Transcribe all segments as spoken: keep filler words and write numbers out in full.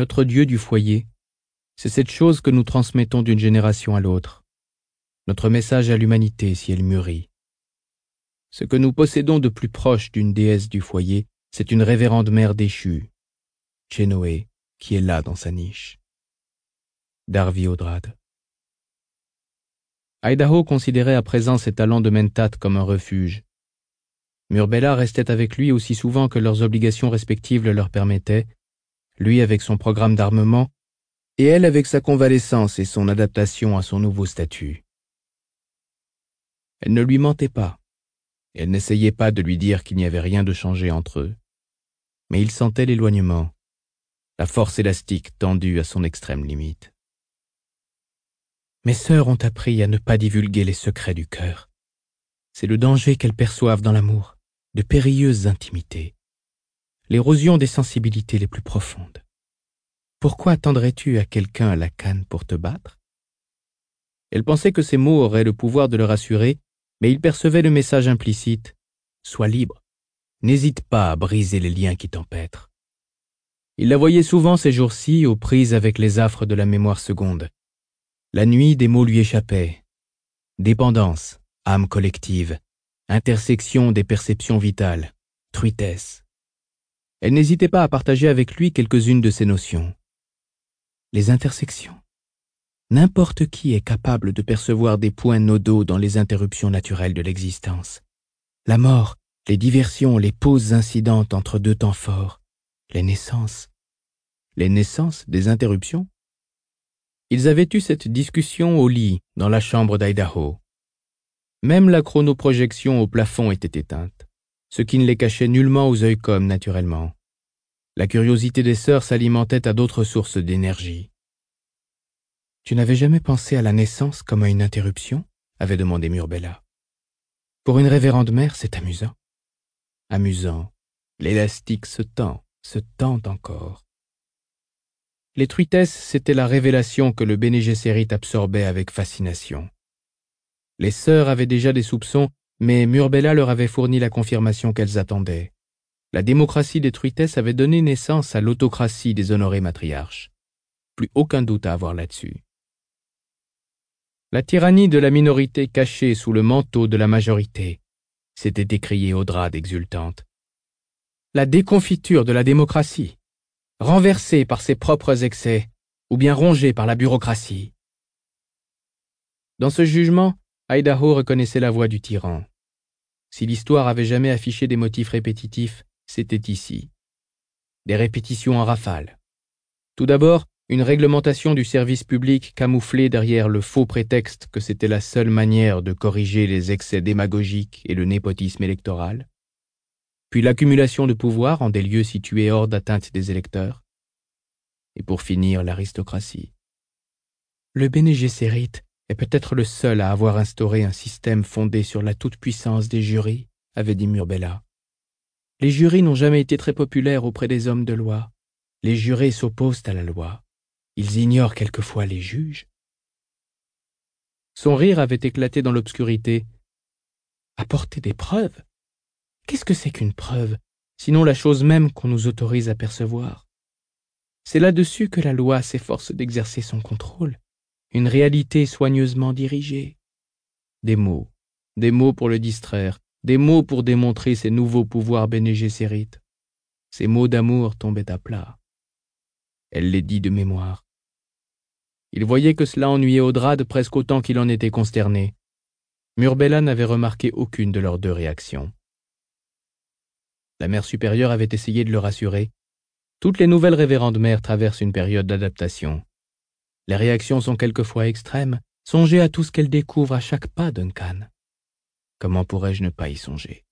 Notre Dieu du foyer, c'est cette chose que nous transmettons d'une génération à l'autre. Notre message à l'humanité si elle mûrit. Ce que nous possédons de plus proche d'une déesse du foyer, c'est une révérende mère déchue, Chénoé, qui est là dans sa niche. Darvi Odrad. Idaho considérait à présent ses talents de mentat comme un refuge. Murbella restait avec lui aussi souvent que leurs obligations respectives le leur permettaient, lui avec son programme d'armement, et elle avec sa convalescence et son adaptation à son nouveau statut. Elle ne lui mentait pas, et elle n'essayait pas de lui dire qu'il n'y avait rien de changé entre eux. Mais il sentait l'éloignement, la force élastique tendue à son extrême limite. Mes sœurs ont appris à ne pas divulguer les secrets du cœur. C'est le danger qu'elles perçoivent dans l'amour, de périlleuses intimités, l'érosion des sensibilités les plus profondes. Pourquoi attendrais-tu à quelqu'un à la canne pour te battre? Elle pensait que ces mots auraient le pouvoir de le rassurer, mais il percevait le message implicite. Sois libre. N'hésite pas à briser les liens qui t'empêtrent. Il la voyait souvent ces jours-ci aux prises avec les affres de la mémoire seconde. La nuit, des mots lui échappaient. Dépendance, âme collective, intersection des perceptions vitales, truitesse. Elle n'hésitait pas à partager avec lui quelques-unes de ces notions. Les intersections. N'importe qui est capable de percevoir des points nodaux dans les interruptions naturelles de l'existence. La mort, les diversions, les pauses incidentes entre deux temps forts, les naissances. Les naissances des interruptions? Ils avaient eu cette discussion au lit, dans la chambre d'Idaho. Même la chronoprojection au plafond était éteinte, ce qui ne les cachait nullement aux œils comme naturellement. La curiosité des sœurs s'alimentait à d'autres sources d'énergie. « Tu n'avais jamais pensé à la naissance comme à une interruption ?» avait demandé Murbella. « Pour une révérende mère, c'est amusant. » Amusant. L'élastique se tend, se tend encore. Les truitesses, c'était la révélation que le Bene Gesserit absorbait avec fascination. Les sœurs avaient déjà des soupçons, mais Murbella leur avait fourni la confirmation qu'elles attendaient. La démocratie des truitesses avait donné naissance à l'autocratie des honorés matriarches. Plus aucun doute à avoir là-dessus. La tyrannie de la minorité cachée sous le manteau de la majorité, s'était écriée Odrad exultante. La déconfiture de la démocratie, renversée par ses propres excès, ou bien rongée par la bureaucratie. Dans ce jugement, Idaho reconnaissait la voix du tyran. Si l'histoire avait jamais affiché des motifs répétitifs, c'était ici. Des répétitions en rafale. Tout d'abord, une réglementation du service public camouflée derrière le faux prétexte que c'était la seule manière de corriger les excès démagogiques et le népotisme électoral. Puis l'accumulation de pouvoir en des lieux situés hors d'atteinte des électeurs. Et pour finir, l'aristocratie. Le Bene Gesserit est peut-être le seul à avoir instauré un système fondé sur la toute-puissance des jurys, avait dit Murbella. Les jurys n'ont jamais été très populaires auprès des hommes de loi. Les jurés s'opposent à la loi. Ils ignorent quelquefois les juges. Son rire avait éclaté dans l'obscurité. Apporter des preuves? Qu'est-ce que c'est qu'une preuve, sinon la chose même qu'on nous autorise à percevoir? C'est là-dessus que la loi s'efforce d'exercer son contrôle, une réalité soigneusement dirigée. Des mots, des mots pour le distraire, des mots pour démontrer ces nouveaux pouvoirs Bene Gesserit. Ces mots d'amour tombaient à plat. Elle les dit de mémoire. Il voyait que cela ennuyait Odrad presque autant qu'il en était consterné. Murbella n'avait remarqué aucune de leurs deux réactions. La mère supérieure avait essayé de le rassurer. Toutes les nouvelles révérendes mères traversent une période d'adaptation. Les réactions sont quelquefois extrêmes. Songez à tout ce qu'elles découvrent à chaque pas, Duncan. Comment pourrais-je ne pas y songer?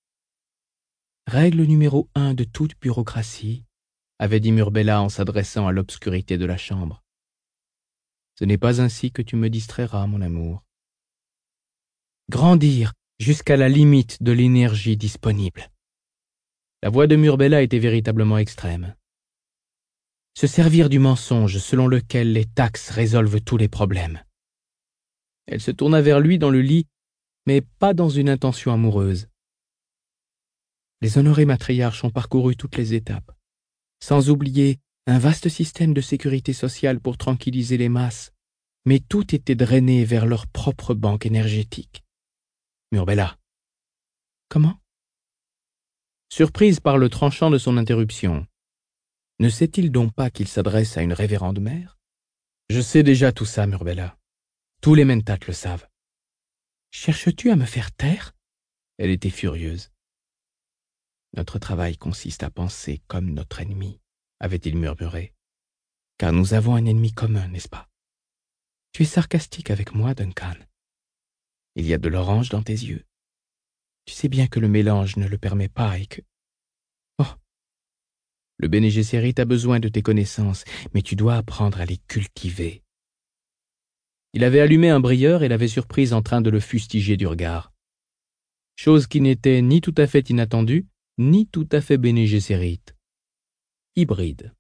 Règle numéro un de toute bureaucratie, avait dit Murbella en s'adressant à l'obscurité de la chambre. Ce n'est pas ainsi que tu me distrairas, mon amour. Grandir jusqu'à la limite de l'énergie disponible. La voix de Murbella était véritablement extrême. Se servir du mensonge selon lequel les taxes résolvent tous les problèmes. Elle se tourna vers lui dans le lit, mais pas dans une intention amoureuse. Les honorés matriarches ont parcouru toutes les étapes, sans oublier Un vaste système de sécurité sociale pour tranquilliser les masses, mais tout était drainé vers leur propre banque énergétique. Murbella. Comment? Surprise par le tranchant de son interruption. Ne sait-il donc pas qu'il s'adresse à une révérende mère? Je sais déjà tout ça, Murbella. Tous les mentats le savent. Cherches-tu à me faire taire? Elle était furieuse. Notre travail consiste à penser comme notre ennemi, avait-il murmuré. Car nous avons un ennemi commun, n'est-ce pas? Tu es sarcastique avec moi, Duncan. Il y a de l'orange dans tes yeux. Tu sais bien que le mélange ne le permet pas et que... Oh! Le Bene Gesserit a besoin de tes connaissances, mais tu dois apprendre à les cultiver. Il avait allumé un brieur et l'avait surprise en train de le fustiger du regard. Chose qui n'était ni tout à fait inattendue, ni tout à fait Bene Gesserit. Hybride.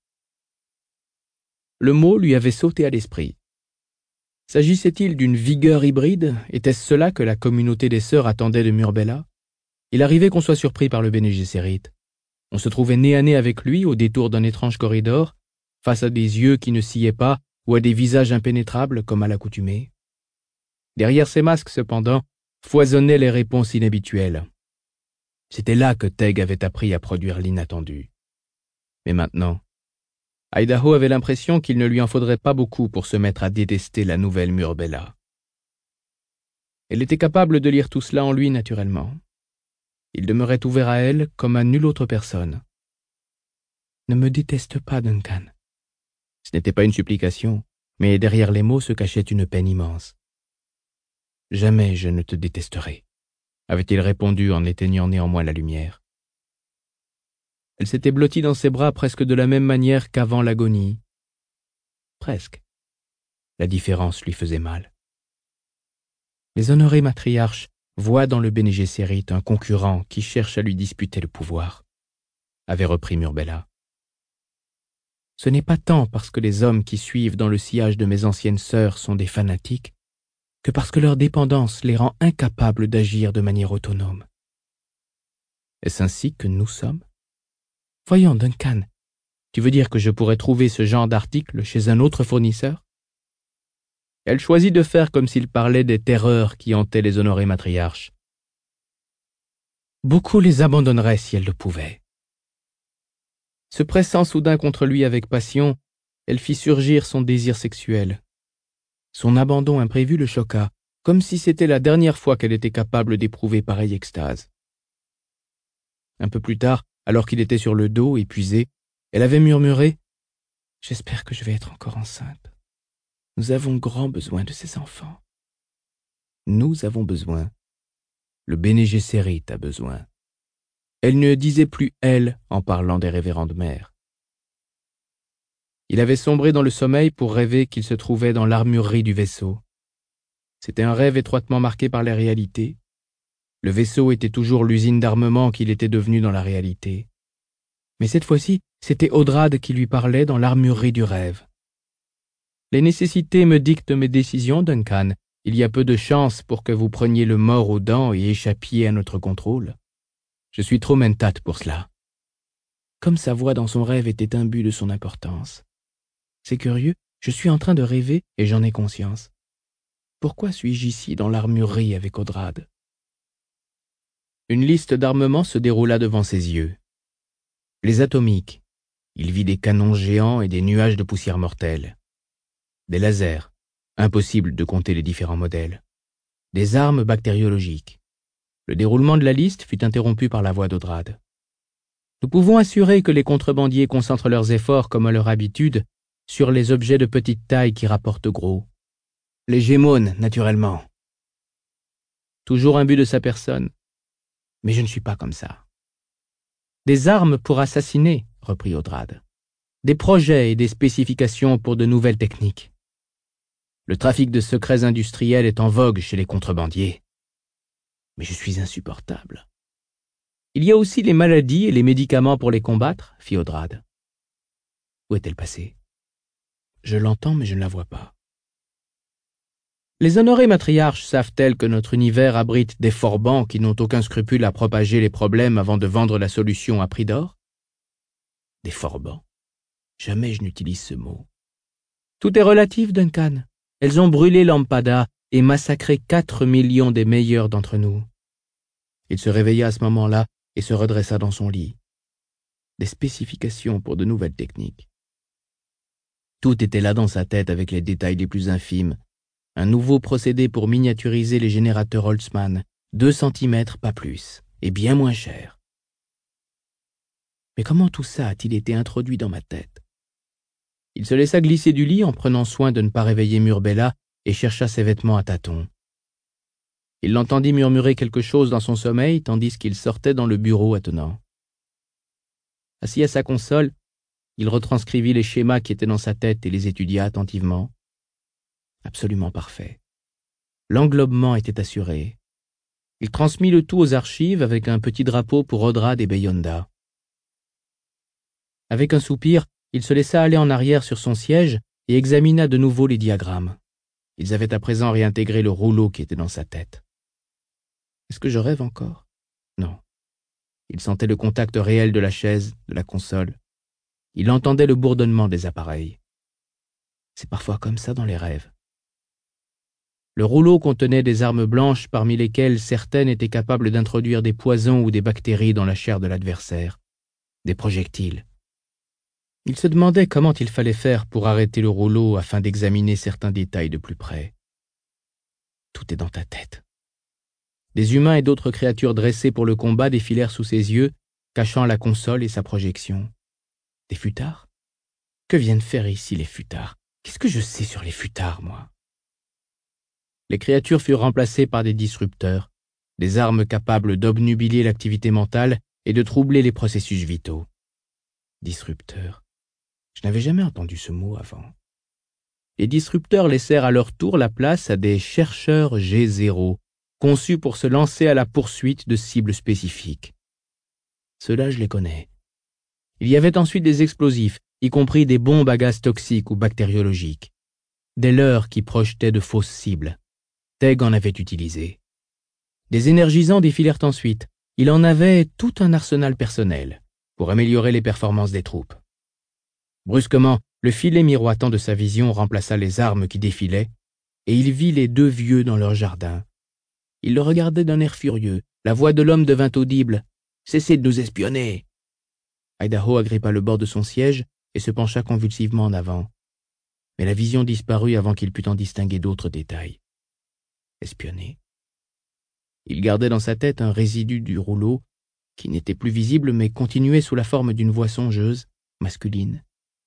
Le mot lui avait sauté à l'esprit. S'agissait-il d'une vigueur hybride? Était-ce cela que la communauté des sœurs attendait de Murbella? Il arrivait qu'on soit surpris par le Bene Gesserit. On se trouvait nez à nez avec lui au détour d'un étrange corridor, face à des yeux qui ne sciaient pas ou à des visages impénétrables comme à l'accoutumée. Derrière ces masques, cependant, foisonnaient les réponses inhabituelles. C'était là que Teg avait appris à produire l'inattendu. Mais maintenant, Idaho avait l'impression qu'il ne lui en faudrait pas beaucoup pour se mettre à détester la nouvelle Murbella. Elle était capable de lire tout cela en lui naturellement. Il demeurait ouvert à elle comme à nulle autre personne. « Ne me déteste pas, Duncan. » Ce n'était pas une supplication, mais derrière les mots se cachait une peine immense. « Jamais je ne te détesterai, » avait-il répondu en éteignant néanmoins la lumière. Elle s'était blottie dans ses bras presque de la même manière qu'avant l'agonie. Presque. La différence lui faisait mal. Les honorés matriarches voient dans le Bene Gesserit un concurrent qui cherche à lui disputer le pouvoir, avait repris Murbella. Ce n'est pas tant parce que les hommes qui suivent dans le sillage de mes anciennes sœurs sont des fanatiques, que parce que leur dépendance les rend incapables d'agir de manière autonome. Est-ce ainsi que nous sommes? Voyons, Duncan, tu veux dire que je pourrais trouver ce genre d'article chez un autre fournisseur? Elle choisit de faire comme s'il parlait des terreurs qui hantaient les honorés matriarches. Beaucoup les abandonneraient si elles le pouvaient. Se pressant soudain contre lui avec passion, elle fit surgir son désir sexuel. Son abandon imprévu le choqua, comme si c'était la dernière fois qu'elle était capable d'éprouver pareille extase. Un peu plus tard, alors qu'il était sur le dos, épuisé, elle avait murmuré « J'espère que je vais être encore enceinte. Nous avons grand besoin de ces enfants. » Nous avons besoin. Le Bene Gesserit a besoin. Elle ne disait plus « elle » en parlant des révérendes mères. Il avait sombré dans le sommeil pour rêver qu'il se trouvait dans l'armurerie du vaisseau. C'était un rêve étroitement marqué par la réalité. Le vaisseau était toujours l'usine d'armement qu'il était devenu dans la réalité. Mais cette fois-ci, c'était Audrade qui lui parlait dans l'armurerie du rêve. Les nécessités me dictent mes décisions, Duncan. Il y a peu de chances pour que vous preniez le mors aux dents et échappiez à notre contrôle. Je suis trop mentate pour cela. Comme sa voix dans son rêve était imbue de son importance. C'est curieux, je suis en train de rêver et j'en ai conscience. Pourquoi suis-je ici dans l'armurerie avec Audrade? Une liste d'armements se déroula devant ses yeux. Les atomiques. Il vit des canons géants et des nuages de poussière mortelle. Des lasers. Impossible de compter les différents modèles. Des armes bactériologiques. Le déroulement de la liste fut interrompu par la voix d'Audrade. Nous pouvons assurer que les contrebandiers concentrent leurs efforts, comme à leur habitude, sur les objets de petite taille qui rapportent gros. Les gémones, naturellement. Toujours imbu de sa personne. Mais je ne suis pas comme ça. Des armes pour assassiner, reprit Audrade. Des projets et des spécifications pour de nouvelles techniques. Le trafic de secrets industriels est en vogue chez les contrebandiers. Mais je suis insupportable. Il y a aussi les maladies et les médicaments pour les combattre, fit Audrade. Où est-elle passée? Je l'entends, mais je ne la vois pas. Les honorés matriarches savent-elles que notre univers abrite des forbans qui n'ont aucun scrupule à propager les problèmes avant de vendre la solution à prix d'or? Des forbans. Jamais je n'utilise ce mot. Tout est relatif, Duncan. Elles ont brûlé Lampada et massacré quatre millions des meilleurs d'entre nous. Il se réveilla à ce moment-là et se redressa dans son lit. Des spécifications pour de nouvelles techniques. Tout était là dans sa tête avec les détails les plus infimes. Un nouveau procédé pour miniaturiser les générateurs Holtzmann, deux centimètres, pas plus, et bien moins cher. Mais comment tout ça a-t-il été introduit dans ma tête? Il se laissa glisser du lit en prenant soin de ne pas réveiller Murbella et chercha ses vêtements à tâtons. Il l'entendit murmurer quelque chose dans son sommeil tandis qu'il sortait dans le bureau attenant. Assis à sa console, il retranscrivit les schémas qui étaient dans sa tête et les étudia attentivement. Absolument parfait. L'englobement était assuré. Il transmit le tout aux archives avec un petit drapeau pour Odrad et Beyonda. Avec un soupir, il se laissa aller en arrière sur son siège et examina de nouveau les diagrammes. Ils avaient à présent réintégré le rouleau qui était dans sa tête. Est-ce que je rêve encore? Non. Il sentait le contact réel de la chaise, de la console. Il entendait le bourdonnement des appareils. C'est parfois comme ça dans les rêves. Le rouleau contenait des armes blanches parmi lesquelles certaines étaient capables d'introduire des poisons ou des bactéries dans la chair de l'adversaire, des projectiles. Il se demandait comment il fallait faire pour arrêter le rouleau afin d'examiner certains détails de plus près. Tout est dans ta tête. Des humains et d'autres créatures dressées pour le combat défilèrent sous ses yeux, cachant la console et sa projection. Des futards? Que viennent faire ici les futards? Qu'est-ce que je sais sur les futards, moi? Les créatures furent remplacées par des disrupteurs, des armes capables d'obnubiler l'activité mentale et de troubler les processus vitaux. Disrupteurs. Je n'avais jamais entendu ce mot avant. Les disrupteurs laissèrent à leur tour la place à des chercheurs G zéro, conçus pour se lancer à la poursuite de cibles spécifiques. Ceux-là, je les connais. Il y avait ensuite des explosifs, y compris des bombes à gaz toxiques ou bactériologiques. Des leurres qui projetaient de fausses cibles. Teg en avait utilisé. Des énergisants défilèrent ensuite. Il en avait tout un arsenal personnel pour améliorer les performances des troupes. Brusquement, le filet miroitant de sa vision remplaça les armes qui défilaient, et il vit les deux vieux dans leur jardin. Il le regardait d'un air furieux. La voix de l'homme devint audible. « Cessez de nous espionner !» Idaho agrippa le bord de son siège et se pencha convulsivement en avant. Mais la vision disparut avant qu'il pût en distinguer d'autres détails. Espionner. Il gardait dans sa tête un résidu du rouleau qui n'était plus visible mais continuait sous la forme d'une voix songeuse, masculine.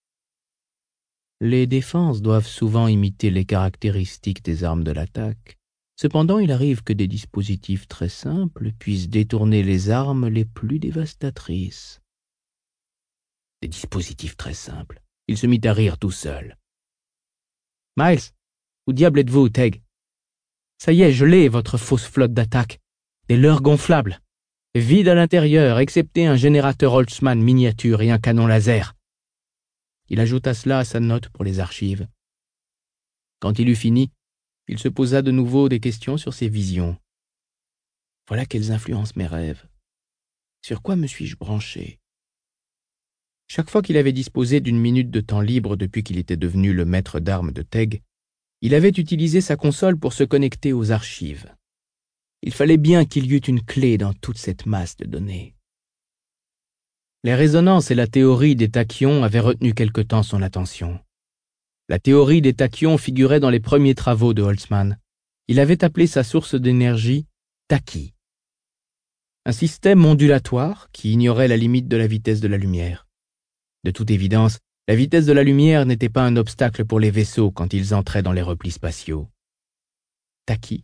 Les défenses doivent souvent imiter les caractéristiques des armes de l'attaque. Cependant, il arrive que des dispositifs très simples puissent détourner les armes les plus dévastatrices. Des dispositifs très simples. Il se mit à rire tout seul. « Miles, où diable êtes-vous, Teg? Ça y est, je l'ai, votre fausse flotte d'attaque. Des leurres gonflables. Vide à l'intérieur, excepté un générateur Holtzmann miniature et un canon laser. » Il ajouta cela à sa note pour les archives. Quand il eut fini, il se posa de nouveau des questions sur ses visions. Voilà quelles influencent mes rêves. Sur quoi me suis-je branché? Chaque fois qu'il avait disposé d'une minute de temps libre depuis qu'il était devenu le maître d'armes de Teg, il avait utilisé sa console pour se connecter aux archives. Il fallait bien qu'il y eût une clé dans toute cette masse de données. Les résonances et la théorie des tachyons avaient retenu quelque temps son attention. La théorie des tachyons figurait dans les premiers travaux de Holtzmann. Il avait appelé sa source d'énergie tachy. Un système ondulatoire qui ignorait la limite de la vitesse de la lumière. De toute évidence, la vitesse de la lumière n'était pas un obstacle pour les vaisseaux quand ils entraient dans les replis spatiaux. Tachy.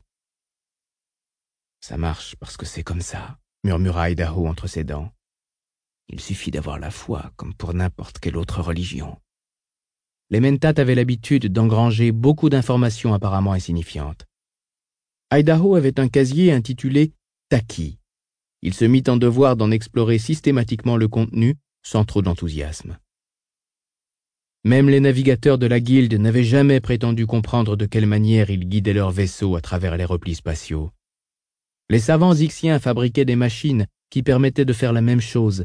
Ça marche parce que c'est comme ça, murmura Idaho entre ses dents. Il suffit d'avoir la foi, comme pour n'importe quelle autre religion. Les Mentat avaient l'habitude d'engranger beaucoup d'informations apparemment insignifiantes. Idaho avait un casier intitulé Tachy. Il se mit en devoir d'en explorer systématiquement le contenu, sans trop d'enthousiasme. Même les navigateurs de la guilde n'avaient jamais prétendu comprendre de quelle manière ils guidaient leurs vaisseaux à travers les replis spatiaux. Les savants ixiens fabriquaient des machines qui permettaient de faire la même chose,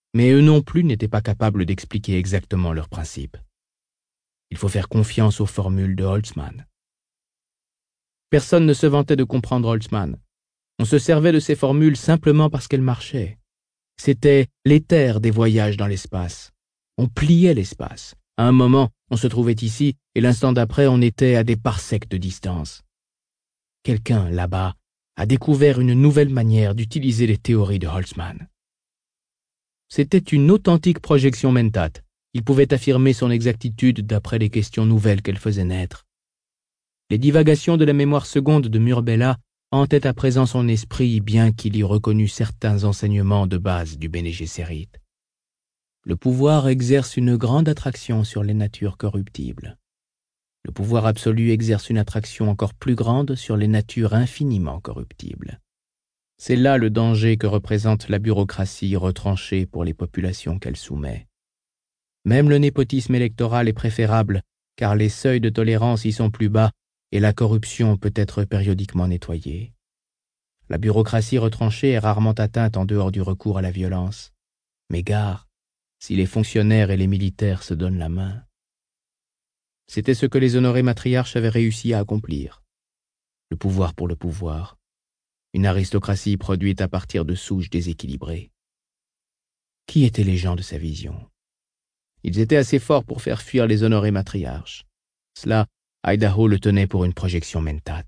mais eux non plus n'étaient pas capables d'expliquer exactement leurs principes. Il faut faire confiance aux formules de Holtzmann. Personne ne se vantait de comprendre Holtzmann. On se servait de ces formules simplement parce qu'elles marchaient. C'était l'éther des voyages dans l'espace. On pliait l'espace. À un moment, on se trouvait ici, et l'instant d'après, on était à des parsecs de distance. Quelqu'un, là-bas, a découvert une nouvelle manière d'utiliser les théories de Holtzmann. C'était une authentique projection mentat. Il pouvait affirmer son exactitude d'après les questions nouvelles qu'elle faisait naître. Les divagations de la mémoire seconde de Murbella hantaient à présent son esprit, bien qu'il y reconnût certains enseignements de base du Bene Gesserit. Le pouvoir exerce une grande attraction sur les natures corruptibles. Le pouvoir absolu exerce une attraction encore plus grande sur les natures infiniment corruptibles. C'est là le danger que représente la bureaucratie retranchée pour les populations qu'elle soumet. Même le népotisme électoral est préférable, car les seuils de tolérance y sont plus bas et la corruption peut être périodiquement nettoyée. La bureaucratie retranchée est rarement atteinte en dehors du recours à la violence. Mais gare, si les fonctionnaires et les militaires se donnent la main. C'était ce que les honorés matriarches avaient réussi à accomplir. Le pouvoir pour le pouvoir. Une aristocratie produite à partir de souches déséquilibrées. Qui étaient les gens de sa vision? Ils étaient assez forts pour faire fuir les honorés matriarches. Cela, Idaho le tenait pour une projection mentat.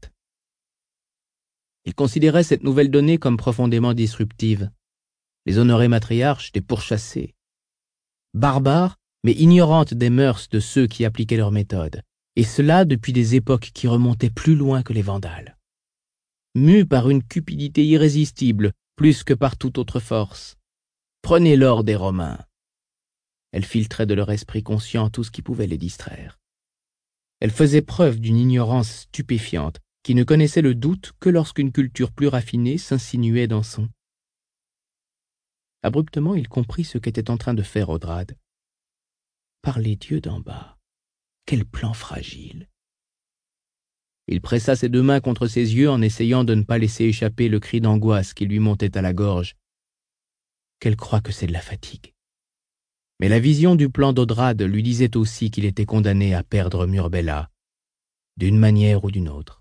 Il considérait cette nouvelle donnée comme profondément disruptive. Les honorés matriarches étaient pourchassés. Barbares, mais ignorantes des mœurs de ceux qui appliquaient leurs méthodes, et cela depuis des époques qui remontaient plus loin que les Vandales. Mus par une cupidité irrésistible, plus que par toute autre force. Prenez l'or des Romains. Elle filtrait de leur esprit conscient tout ce qui pouvait les distraire. Elle faisait preuve d'une ignorance stupéfiante, qui ne connaissait le doute que lorsqu'une culture plus raffinée s'insinuait dans son. Abruptement, il comprit ce qu'était en train de faire Odrad. Par les dieux d'en bas, quel plan fragile. Il pressa ses deux mains contre ses yeux en essayant de ne pas laisser échapper le cri d'angoisse qui lui montait à la gorge. Qu'elle croit que c'est de la fatigue. Mais la vision du plan d'Odrad lui disait aussi qu'il était condamné à perdre Murbella, d'une manière ou d'une autre.